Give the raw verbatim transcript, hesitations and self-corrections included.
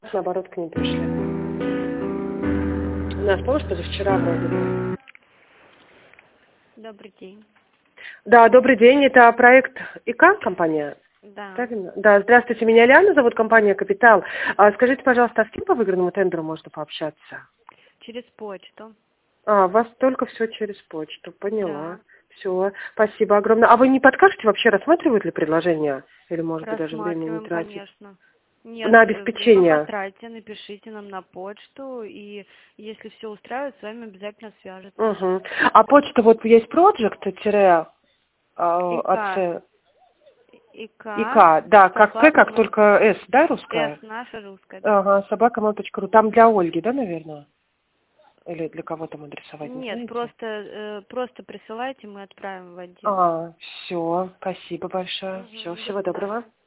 наоборот, к ним пришли. У нас, помнишь, позавчера вроде бы. Добрый день. Да, добрый день. Это проект ИК компания? Да. Правильно? Да, здравствуйте, меня Лиана зовут, компания «Капитал». А, скажите, пожалуйста, а с кем по выигранному тендеру можно пообщаться? Через почту. А, у вас только все через почту, поняла. Да. Все, спасибо огромное. А вы не подскажете, вообще рассматривают ли предложение? Или, может быть, даже времени не Рассматриваем, тратить? конечно. Нет, На э, время обеспечение. потратьте, напишите нам на почту, и если все устраивает, с вами обязательно свяжется. Угу. А почта вот есть project АЦ ИК. ИК, да, как П, Собака, как ма- только С, да, русская? С, наша русская, да. Ага, собака мама точка ру. Там для Ольги, да, наверное? Или для кого там адресовать, не Нет, знаете? просто, э, просто присылайте, мы отправим в отдел. А, все, спасибо большое. Все, Мгм, до всего доброго. свидания.